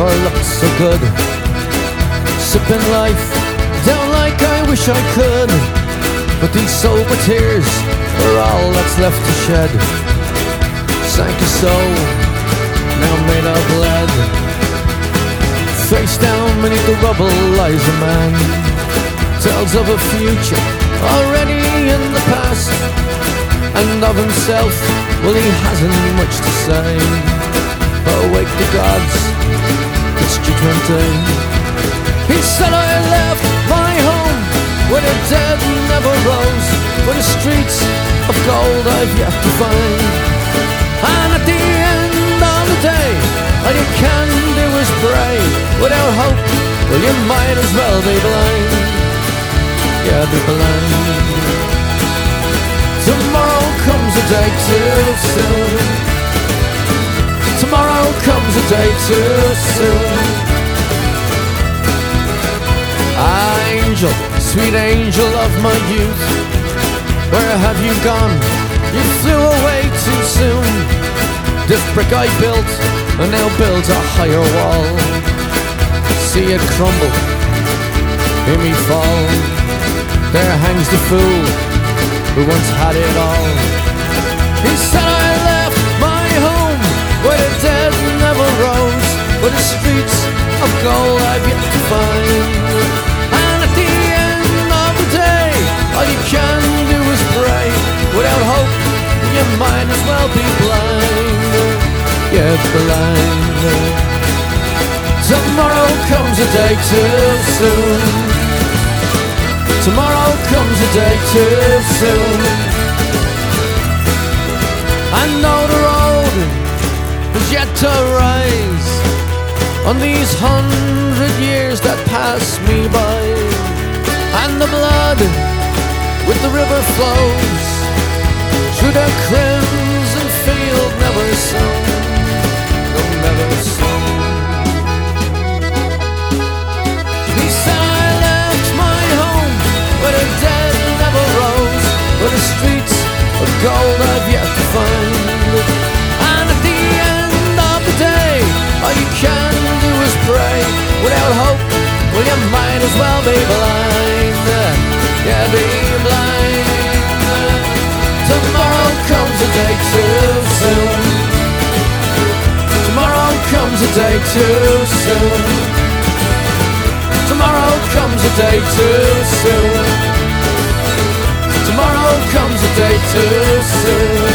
never looked so good. Sipping life down like I wish I could, but these sober tears are all that's left to shed. Sank a soul, now made of lead. Face down beneath the rubble lies a man, tells of a future already in the past, and of himself, well, he hasn't much to say. But awake the gods, it's judgment day. He said I left my home where the dead never rose, for the streets of gold I've yet to find. And at the end of the day, all you can do is pray. Without hope, well, you might as well be blind. Yeah, be blind. Tomorrow comes a day too soon. Tomorrow comes a day too soon. Angel, sweet angel of my youth, where have you gone? You flew away too soon. This brick I built, and now builds a higher wall. See it crumble, hear me fall. There hangs the fool who once had it all. He said I left my home where the dead never rose, where the streets of gold I've yet to find. And at the end of the day, all you can do is pray. Without hope, you might as well be blind. Yeah, blind. Tomorrow comes a day too soon. Tomorrow comes a day too soon. I know the road is yet to rise on these 100 years that pass me by, and the blood with the river flows through the crimson field never sown, no, never sown. He said I left my home where the dead never rose, where the streets of gold I've yet to find. And at the end of the day, all you can do is pray. Without hope, well, you might as well be blind. Yeah, be blind. Tomorrow comes a day too soon. Tomorrow comes a day too soon. Tomorrow comes a day too soon. Tomorrow comes a day too soon.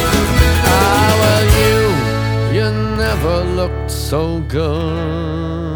Ah, well, you never looked so good.